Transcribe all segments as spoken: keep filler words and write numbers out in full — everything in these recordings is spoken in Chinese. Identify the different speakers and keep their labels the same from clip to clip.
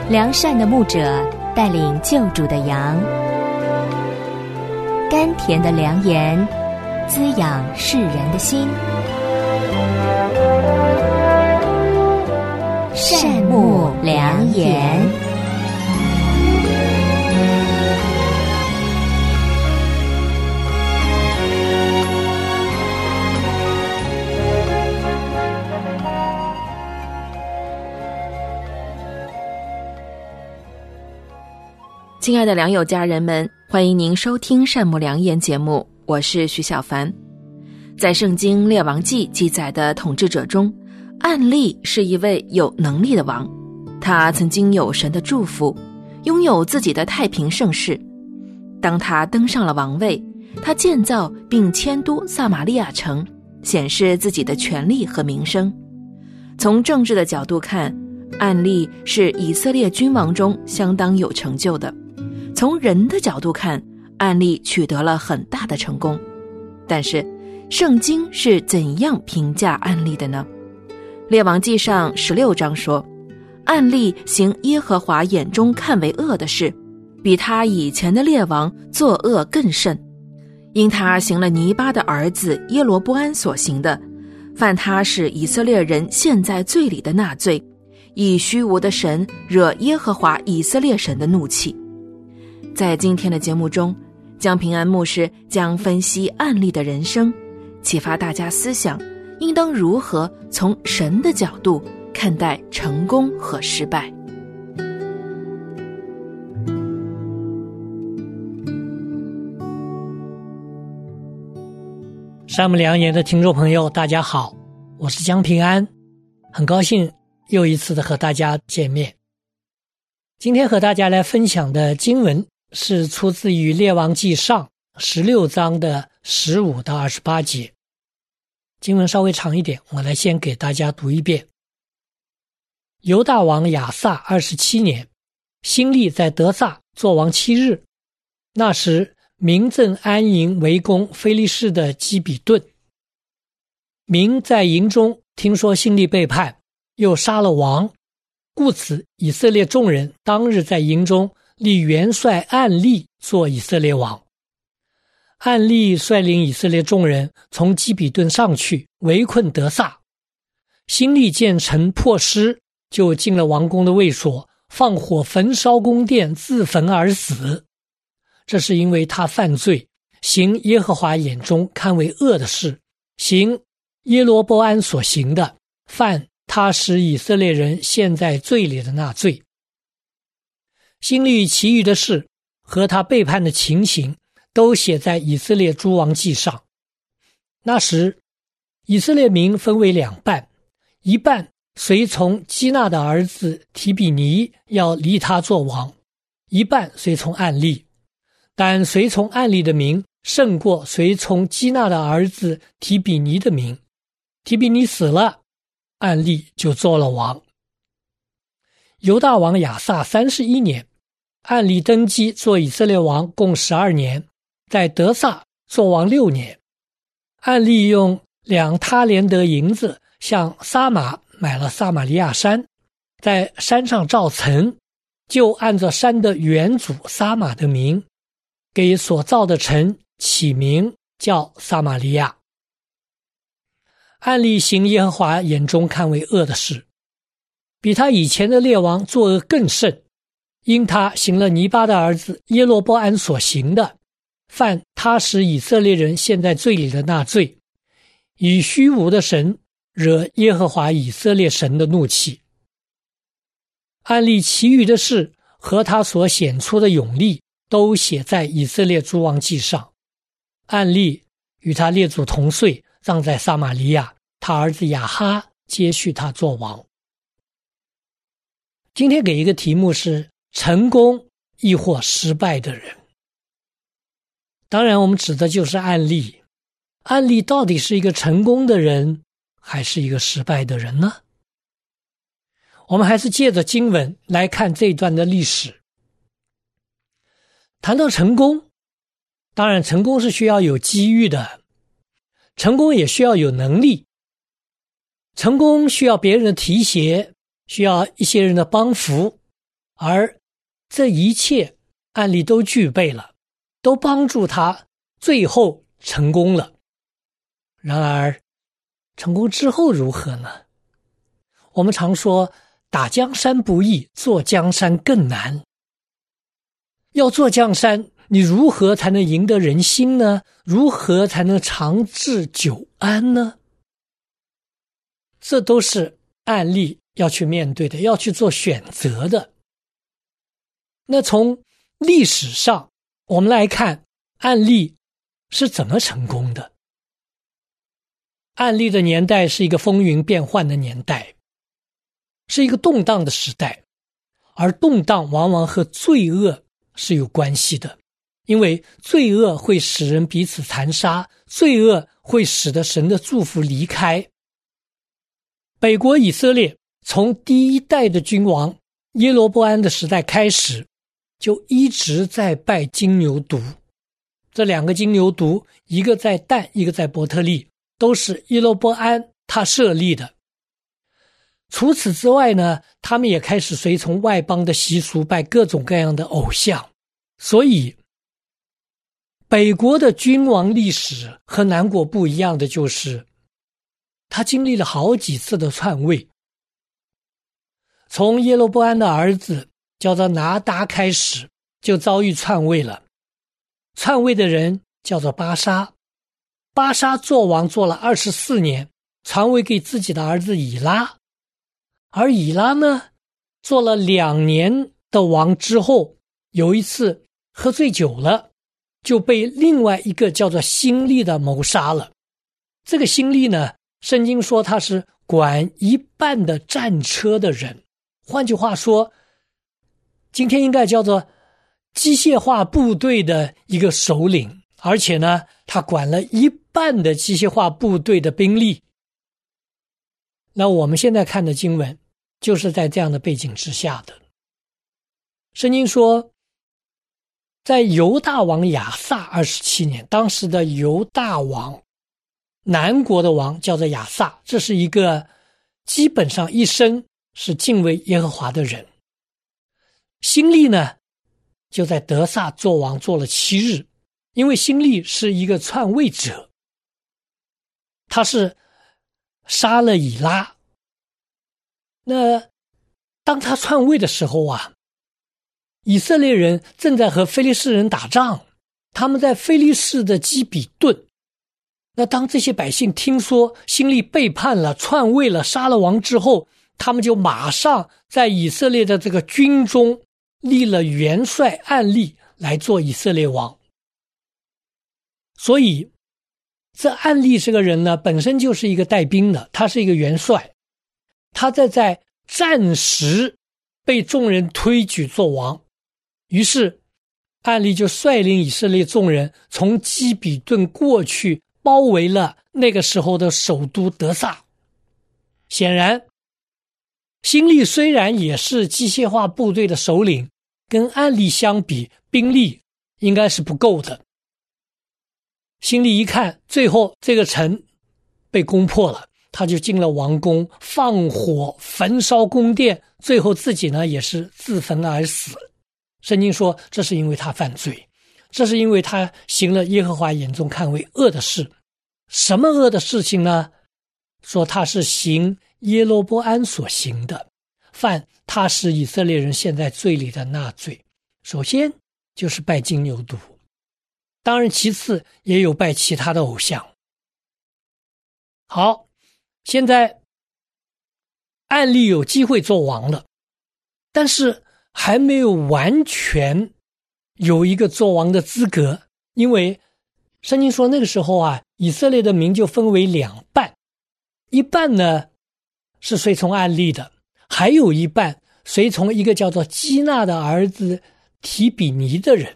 Speaker 1: 良善的牧者带领救主的羊，甘甜的良言滋养世人的心。善牧良言。
Speaker 2: 亲爱的良友家人们，欢迎您收听善牧良言节目，我是徐小凡。在圣经列王纪记载的统治者中，暗利是一位有能力的王，他曾经有神的祝福，拥有自己的太平盛世。当他登上了王位，他建造并迁都撒玛利亚城，显示自己的权力和名声。从政治的角度看，暗利是以色列君王中相当有成就的。从人的角度看，暗利取得了很大的成功。但是圣经是怎样评价暗利的呢？列王纪上十六章说，暗利行耶和华眼中看为恶的事，比他以前的列王作恶更甚。因他行了尼巴的儿子耶罗波安所行的，犯他使以色列人陷在罪里的那罪，以虚无的神惹耶和华以色列神的怒气。在今天的节目中，江平安牧师将分析暗利的人生，启发大家思想应当如何从神的角度看待成功和失败。
Speaker 3: 善牧良言的听众朋友大家好，我是江平安，很高兴又一次的和大家见面。今天和大家来分享的经文是出自于列王纪上十六章的十五到二十八节。经文稍微长一点，我来先给大家读一遍。犹大王亚撒二十七年，新利在得撒作王七日，那时民正安营围攻非利士的基比顿。民在营中听说新利背叛，又杀了王，故此以色列众人当日在营中立元帅暗利做以色列王。暗利率领以色列众人从基比顿上去，围困得撒。新利见城破失，就进了王宫的卫所，放火焚烧宫殿，自焚而死。这是因为他犯罪，行耶和华眼中看为恶的事，行耶罗波安所行的，犯他使以色列人陷在罪里的那罪。新利其余的事和他背叛的情形都写在以色列诸王记上。那时以色列民分为两半，一半随从基纳的儿子提比尼要立他做王，一半随从暗利。但随从暗利的民胜过随从基纳的儿子提比尼的民。提比尼死了，暗利就做了王。犹大王亚撒三十一年，暗利登基做以色列王共十二年，在得撒做王六年。暗利用两他连得银子向撒玛买了撒玛利亚山，在山上造城，就按着山的原主撒玛的名，给所造的城起名叫撒玛利亚。暗利行耶和华眼中看为恶的事，比他以前的列王作恶更甚，因他行了尼巴的儿子耶罗波安所行的，犯他使以色列人陷在罪里的那罪，以虚无的神惹耶和华以色列神的怒气。暗利其余的事和他所显出的勇力都写在以色列诸王记上。暗利与他列祖同岁，葬在撒玛利亚，他儿子亚哈接续他做王。今天给一个题目是成功亦或失败的人。当然我们指的就是暗利。暗利到底是一个成功的人还是一个失败的人呢？我们还是借着经文来看这一段的历史。谈到成功，当然成功是需要有机遇的，成功也需要有能力，成功需要别人的提携，需要一些人的帮扶， 而这一切案例都具备了，都帮助他最后成功了。然而成功之后如何呢？我们常说打江山不易，做江山更难。要做江山，你如何才能赢得人心呢？如何才能长治久安呢？这都是案例要去面对的，要去做选择的。那从历史上我们来看案例是怎么成功的。案例的年代是一个风云变幻的年代，是一个动荡的时代，而动荡往往和罪恶是有关系的，因为罪恶会使人彼此残杀，罪恶会使得神的祝福离开。北国以色列从第一代的君王耶罗波安的时代开始，就一直在拜金牛犊。这两个金牛犊，一个在但，一个在伯特利，都是耶罗波安他设立的。除此之外呢，他们也开始随从外邦的习俗，拜各种各样的偶像。所以北国的君王历史和南国不一样的就是他经历了好几次的篡位。从耶罗波安的儿子叫做拿达开始，就遭遇篡位了。篡位的人叫做巴沙，巴沙做王做了二十四年，传位给自己的儿子以拉。而以拉呢，做了两年的王之后，有一次喝醉酒了，就被另外一个叫做辛利的谋杀了。这个辛利呢，圣经说他是管一半的战车的人，换句话说，今天应该叫做机械化部队的一个首领，而且呢，他管了一半的机械化部队的兵力。那我们现在看的经文就是在这样的背景之下的。圣经说，在犹大王亚撒二十七年，当时的犹大王南国的王叫做亚撒，这是一个基本上一生是敬畏耶和华的人。辛利呢，就在得撒做王做了七日，因为辛利是一个篡位者，他是杀了以拉。那当他篡位的时候啊，以色列人正在和非利士人打仗，他们在非利士的基比顿。那当这些百姓听说辛利背叛了、篡位了、杀了王之后，他们就马上在以色列的这个军中立了元帅暗利来做以色列王。所以这暗利这个人呢，本身就是一个带兵的，他是一个元帅，他在在战时被众人推举做王。于是暗利就率领以色列众人从基比顿过去，包围了那个时候的首都得撒。显然辛利虽然也是机械化部队的首领，跟暗利相比，兵力应该是不够的。辛利一看最后这个城被攻破了，他就进了王宫，放火焚烧宫殿，最后自己呢也是自焚而死。圣经说这是因为他犯罪，这是因为他行了耶和华眼中看为恶的事。什么恶的事情呢？说他是行耶罗波安所行的，犯他是以色列人现在罪里的那罪。首先就是拜金牛犊，当然其次也有拜其他的偶像。好，现在暗利有机会做王了，但是还没有完全有一个做王的资格，因为圣经说那个时候啊，以色列的民就分为两半，一半呢是随从暗利的，还有一半随从一个叫做基纳的儿子提比尼的人。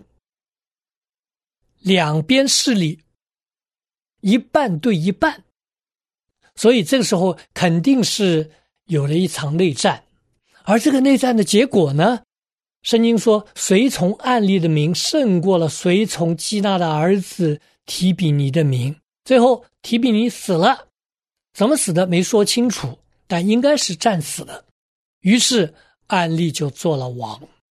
Speaker 3: 两边势力一半对一半，所以这个时候肯定是有了一场内战。而这个内战的结果呢，圣经说随从暗利的民胜过了随从基纳的儿子提比尼的民。最后提比尼死了，怎么死的没说清楚，但应该是战死的。于是暗利就做了王。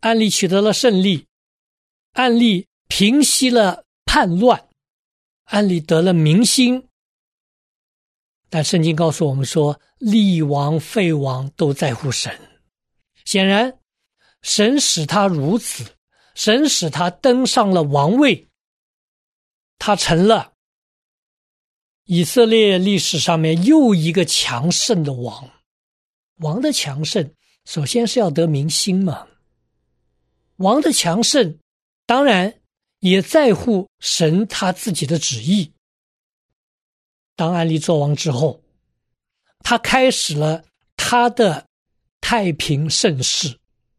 Speaker 3: 暗利取得了胜利，暗利平息了叛乱，暗利得了民心。但圣经告诉我们说，立王废王都在乎神。显然神使他如此，神使他登上了王位，他成了以色列历史上面又一个强盛的王。王的强盛首先是要得民心嘛，王的强盛当然也在乎神他自己的旨意。当暗利做王之后，他开始了他的太平盛世。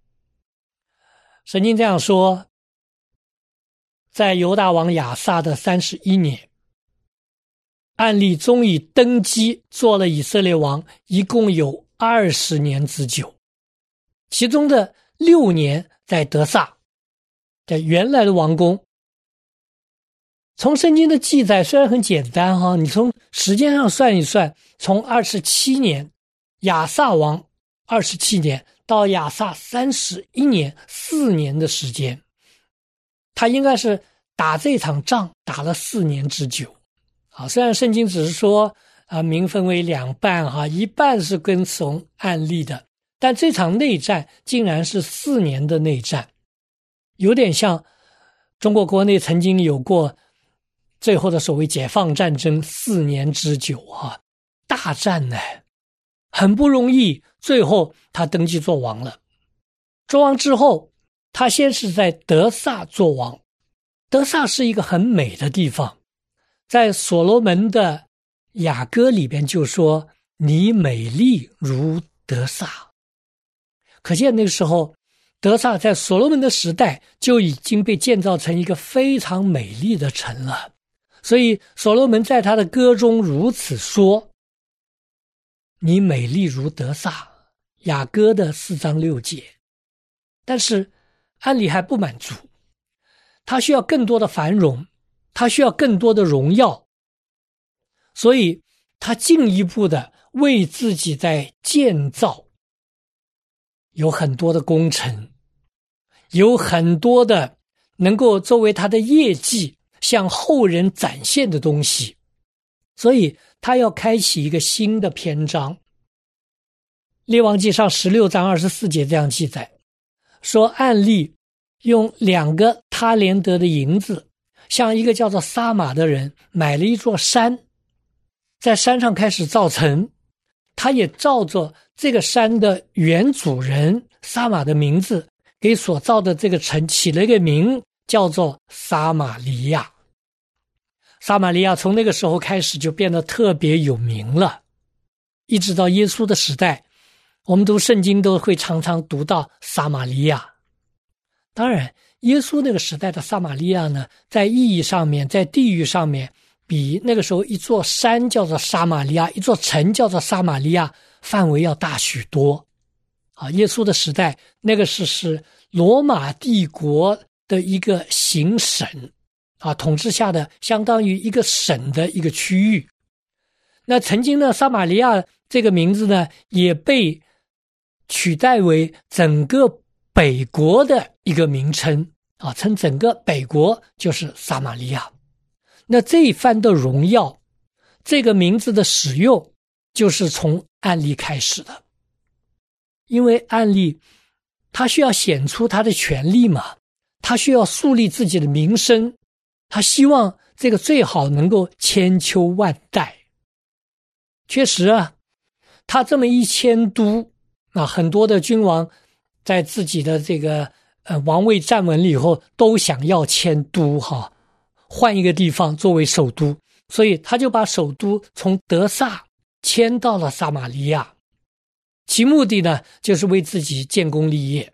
Speaker 3: 圣经这样说，在犹大王亚撒的三十一年，暗利终于登基做了以色列王，一共有二十年之久，其中的六年在得撒，在原来的王宫。从圣经的记载虽然很简单哈，你从时间上算一算，从二十七年亚撒王二十七年到亚撒三十一年，四年的时间，他应该是打这场仗打了四年之久啊。虽然圣经只是说啊，民分为两半哈，一半是跟从暗利的，但这场内战竟然是四年的内战，有点像中国国内曾经有过最后的所谓解放战争四年之久哈，大战呢，很不容易，最后他登基做王了。做王之后，他先是在得撒做王。得撒是一个很美的地方，在所罗门的雅歌里边就说，你美丽如得撒。可见那个时候得撒在所罗门的时代就已经被建造成一个非常美丽的城了。所以所罗门在他的歌中如此说，你美丽如得撒，雅歌的四章六节。但是暗利还不满足，他需要更多的繁荣，他需要更多的荣耀，所以他进一步的为自己在建造，有很多的工程，有很多的能够作为他的业绩向后人展现的东西，所以他要开启一个新的篇章。列王纪上十六章二十四节这样记载，说暗利用两个他连得的银子，向一个叫做撒玛的人买了一座山，在山上开始造城。他也照着这个山的原主人撒玛的名字，给所造的这个城起了一个名，叫做撒玛利亚。撒玛利亚从那个时候开始就变得特别有名了，一直到耶稣的时代，我们读圣经都会常常读到撒玛利亚。当然耶稣那个时代的撒玛利亚呢，在意义上面，在地域上面，比那个时候一座山叫做撒玛利亚，一座城叫做撒玛利亚范围要大许多啊。耶稣的时代那个是是罗马帝国的一个行省啊，统治下的相当于一个省的一个区域。那曾经呢，撒玛利亚这个名字呢，也被取代为整个北国的一个名称啊，称整个北国就是撒玛利亚。那这一番的荣耀，这个名字的使用，就是从暗利开始的。因为暗利他需要显出他的权力嘛，他需要树立自己的名声，他希望这个最好能够千秋万代。确实啊，他这么一迁都啊，很多的君王在自己的这个呃王位站稳了以后，都想要迁都哈，换一个地方作为首都，所以他就把首都从得撒迁到了撒玛利亚，其目的呢，就是为自己建功立业。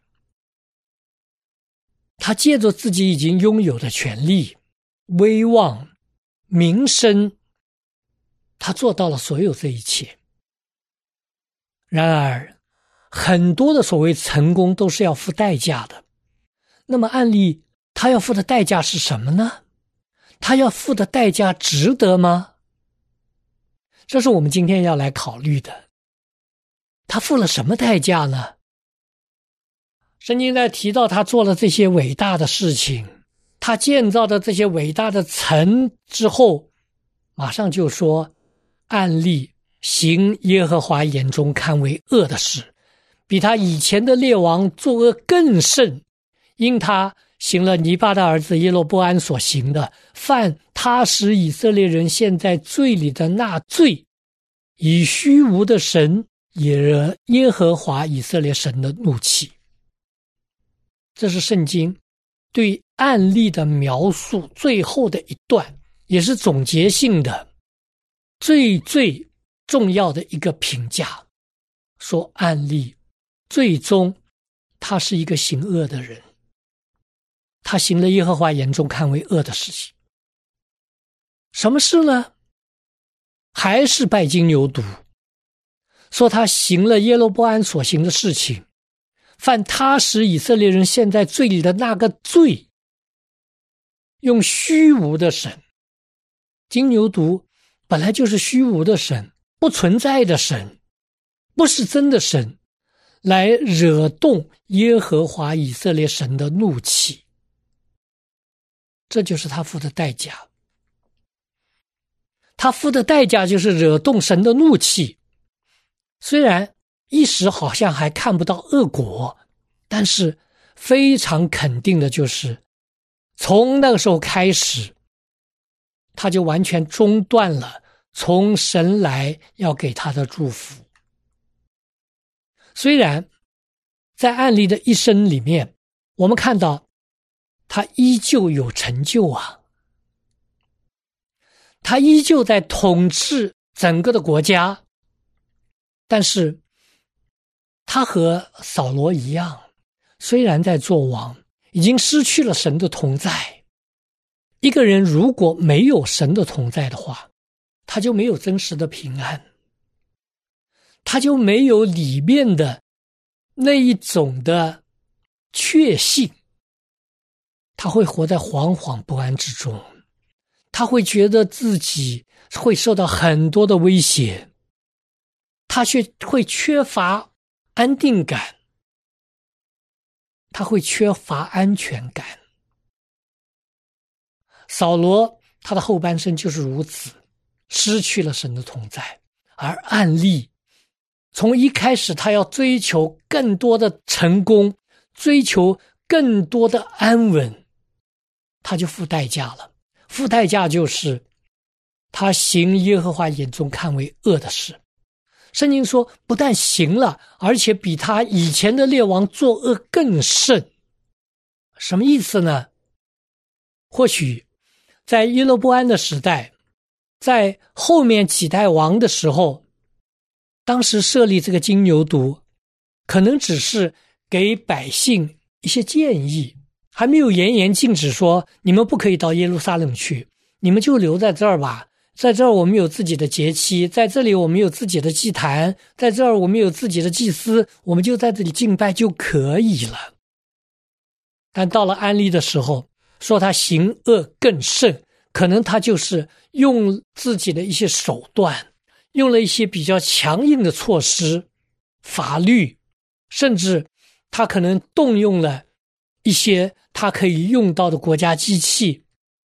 Speaker 3: 他借着自己已经拥有的权力、威望、名声，他做到了所有这一切。然而很多的所谓成功都是要付代价的。那么暗利他要付的代价是什么呢？他要付的代价值得吗？这是我们今天要来考虑的。他付了什么代价呢？ 圣经在提到他做了这些伟大的事情，他建造的这些伟大的城之后，马上就说暗利行耶和华眼中看为恶的事，比他以前的列王作恶更甚，因他行了尼巴的儿子耶罗波安所行的，犯他使以色列人陷在罪里的那罪，以虚无的神也惹耶和华以色列神的怒气。这是圣经对案例的描述最后的一段，也是总结性的最最重要的一个评价，说案例最终他是一个行恶的人，他行了耶和华眼中看为恶的事情。什么事呢？还是拜金牛犊，说他行了耶罗波安所行的事情，犯他使以色列人陷在罪里的那个罪，用虚无的神，金牛犊本来就是虚无的神，不存在的神，不是真的神，来惹动耶和华以色列神的怒气。这就是他付的代价。他付的代价就是惹动神的怒气。虽然一时好像还看不到恶果，但是非常肯定的就是，从那个时候开始，他就完全中断了从神来要给他的祝福。虽然在案例的一生里面，我们看到他依旧有成就啊，他依旧在统治整个的国家，但是他和扫罗一样，虽然在做王，已经失去了神的同在。一个人如果没有神的同在的话，他就没有真实的平安，他就没有里面的那一种的确信，他会活在惶惶不安之中，他会觉得自己会受到很多的威胁，他却会缺乏安定感，他会缺乏安全感。扫罗他的后半生就是如此，失去了神的同在。而案例从一开始他要追求更多的成功，追求更多的安稳，他就付代价了。付代价就是他行耶和华眼中看为恶的事。圣经说不但行了，而且比他以前的列王作恶更甚。什么意思呢？或许在耶罗波安的时代，在后面几代王的时候，当时设立这个金牛犊可能只是给百姓一些建议，还没有严严禁止说你们不可以到耶路撒冷去，你们就留在这儿吧，在这儿我们有自己的节期，在这里我们有自己的祭坛，在这儿我们有自己的祭司，我们就在这里敬拜就可以了。但到了安利的时候，说他行恶更甚，可能他就是用自己的一些手段，用了一些比较强硬的措施，法律，甚至他可能动用了一些他可以用到的国家机器，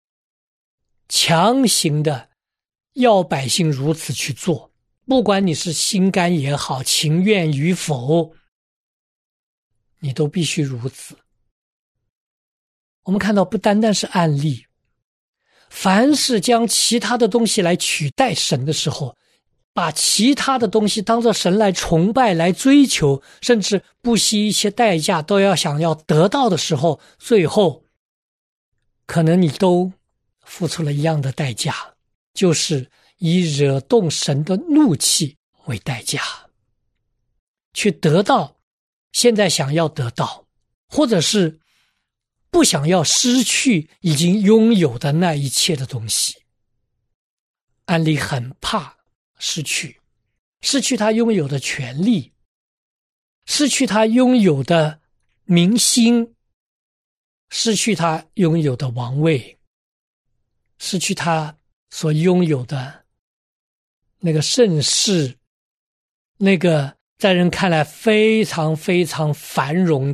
Speaker 3: 强行的要百姓如此去做，不管你是心甘也好，情愿与否，你都必须如此。我们看到不单单是案例，凡是将其他的东西来取代神的时候，把其他的东西当作神来崇拜来追求，甚至不惜一切代价都要想要得到的时候，最后可能你都付出了一样的代价，就是以惹动神的怒气为代价，去得到现在想要得到，或者是不想要失去已经拥有的那一切的东西。安利很怕失去，失去他拥有的权利，失去他拥有的民心，失去他拥有的王位，失去他所拥有的那个盛世，那个在人看来非常非常繁荣的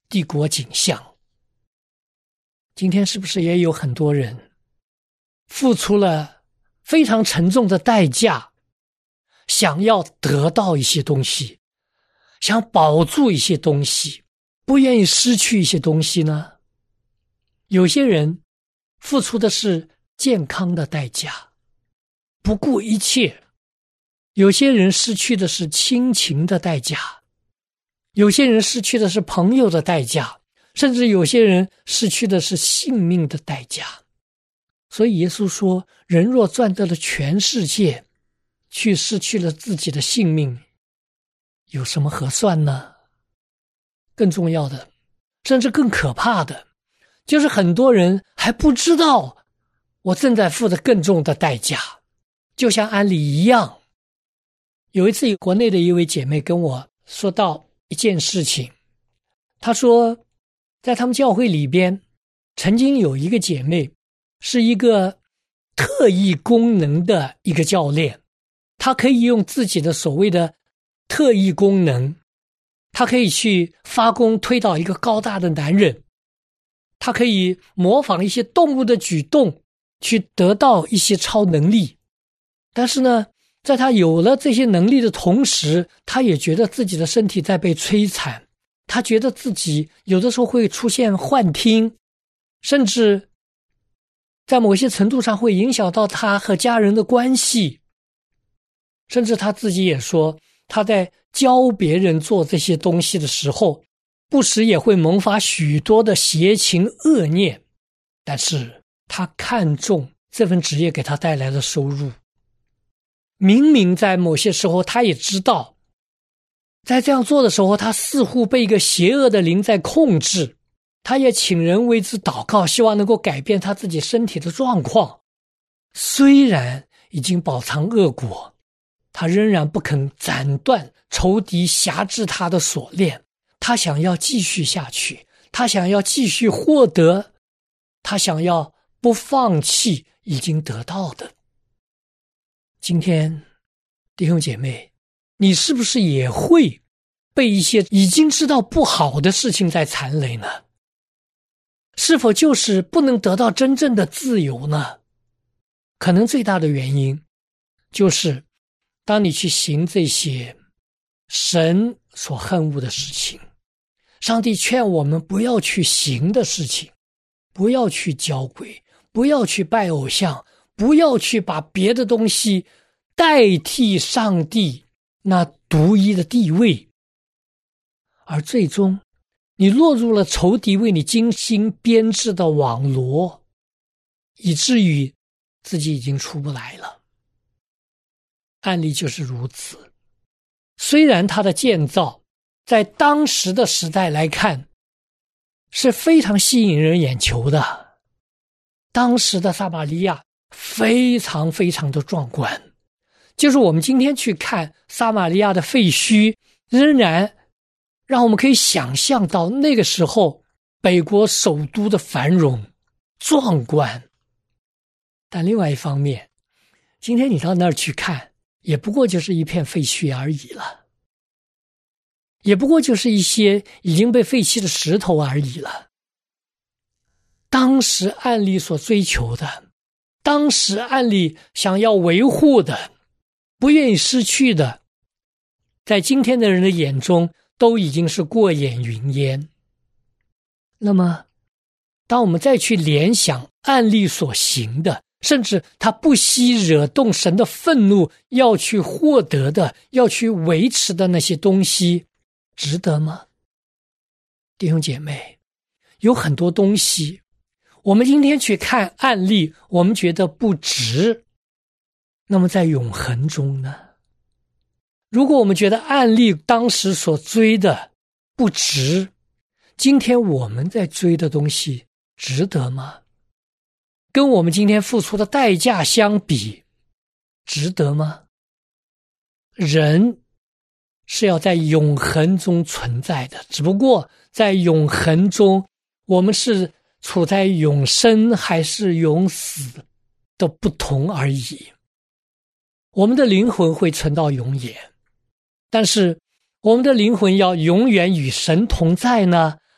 Speaker 3: 帝国景象。今天是不是也有很多人付出了非常沉重的代价，想要得到一些东西，想保住一些东西，不愿意失去一些东西呢？有些人付出的是健康的代价，不顾一切；有些人失去的是亲情的代价，有些人失去的是朋友的代价，甚至有些人失去的是性命的代价。所以耶稣说，人若赚得了全世界，却失去了自己的性命，有什么合算呢？更重要的，甚至更可怕的，就是很多人还不知道我正在付着更重的代价，就像安利一样。有一次国内的一位姐妹跟我说到一件事情，她说在他们教会里边曾经有一个姐妹是一个特异功能的一个教练，她可以用自己的所谓的特异功能，她可以去发功推倒一个高大的男人，她可以模仿一些动物的举动去得到一些超能力。但是呢，在她有了这些能力的同时，她也觉得自己的身体在被摧残，她觉得自己有的时候会出现幻听，甚至在某些程度上会影响到她和家人的关系。甚至她自己也说，她在教别人做这些东西的时候，不时也会萌发许多的邪情恶念，但是她看重这份职业给她带来的收入。明明在某些时候她也知道，在这样做的时候，她似乎被一个邪恶的灵在控制，她也请人为之祷告，希望能够改变她自己身体的状况。虽然已经饱尝恶果，她仍然不肯斩断仇敌辖制她的锁链，她想要继续下去，她想要继续获得，她想要不放弃已经得到的。今天弟兄姐妹，你是不是也会被一些已经知道不好的事情在缠累呢？是否就是不能得到真正的自由呢？可能最大的原因就是当你去行这些神所恨恶的事情，上帝劝我们不要去行的事情，不要去交鬼，不要去拜偶像，不要去把别的东西代替上帝那独一的地位，而最终你落入了仇敌为你精心编制的网罗，以至于自己已经出不来了。案例就是如此。虽然它的建造在当时的时代来看是非常吸引人眼球的，当时的撒玛利亚非常非常的壮观，就是我们今天去看撒玛利亚的废墟，仍然让我们可以想象到那个时候北国首都的繁荣壮观。但另外一方面，今天你到那儿去看，也不过就是一片废墟而已了，也不过就是一些已经被废弃的石头而已了。当时案例所追求的，当时案例想要维护的，不愿意失去的，在今天的人的眼中都已经是过眼云烟。那么当我们再去联想案例所行的，甚至他不惜惹动神的愤怒要去获得的，要去维持的那些东西，值得吗？弟兄姐妹，有很多东西我们今天去看案例，我们觉得不值，那么在永恒中呢？如果我们觉得案例当时所追的不值，今天我们在追的东西值得吗？跟我们今天付出的代价相比，值得吗？人是要在永恒中存在的，只不过在永恒中，我们是处在永生还是永死的不同而已。我们的灵魂会存到永远，但是我们的灵魂要永远与神同在呢，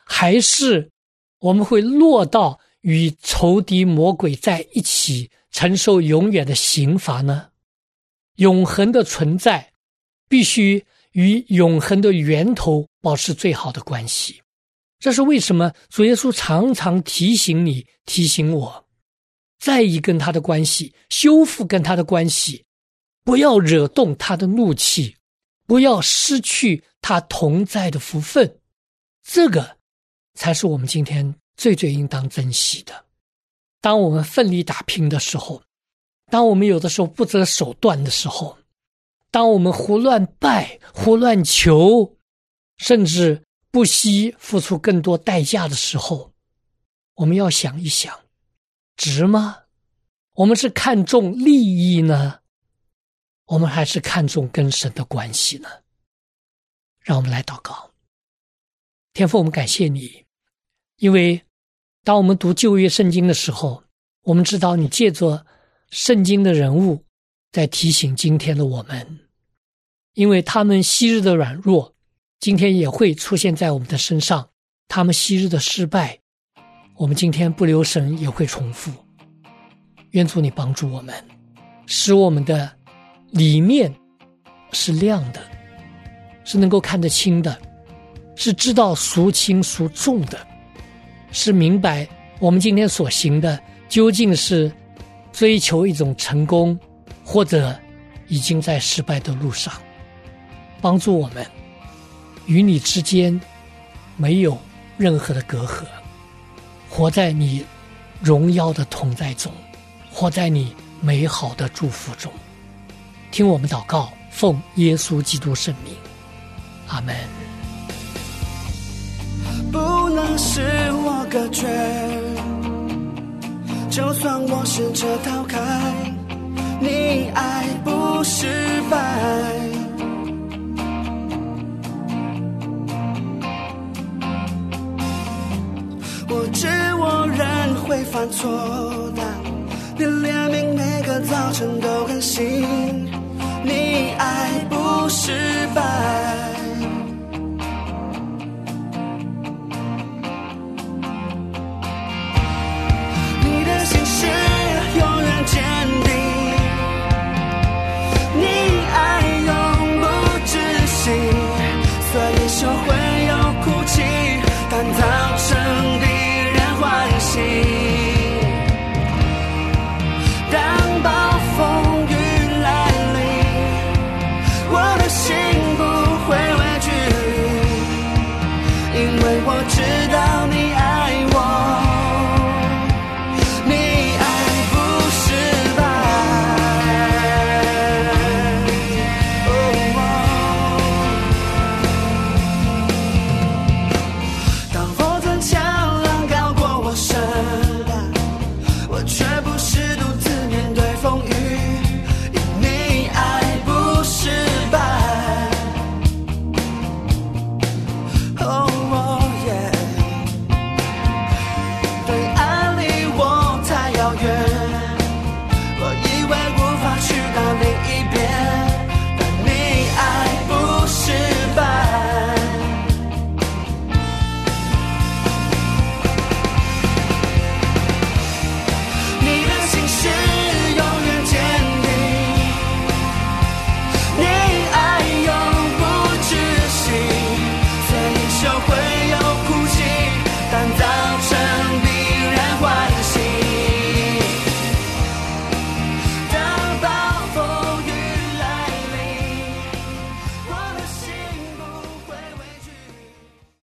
Speaker 3: 还是我们会落到与仇敌魔鬼在一起承受永远的刑罚呢？永恒的存在必须与永恒的源头保持最好的关系。这是为什么主耶稣常常提醒你，提醒我，在意跟他的关系，修复跟他的关系，不要惹动他的怒气，不要失去他同在的福分。这个才是我们今天最最应当珍惜的。当我们奋力打拼的时候，当我们有的时候不择手段的时候，当我们胡乱拜、胡乱求，甚至不惜付出更多代价的时候，我们要想一想，值吗？我们是看重利益呢，我们还是看重跟神的关系呢？让我们来祷告。天父，我们感谢你，因为当我们读旧约圣经的时候，我们知道你借着圣经的人物在提醒今天的我们，因为他们昔日的软弱今天也会出现在我们的身上，他们昔日的失败我们今天不留神也会重复。愿主你帮助我们，使我们的里面是亮的，是能够看得清的，是知道孰轻孰重的，是明白我们今天所行的究竟是追求一种成功，或者已经在失败的路上。帮助我们与你之间没有任何的隔阂，活在你荣耀的同在中，活在你美好的祝福中。听我们祷告，奉耶稣基督圣名，阿们。
Speaker 4: 不能使我隔绝，就算我试着逃开，你爱不失败。我知我人会犯错的，你怜悯每个早晨都更新，你爱不失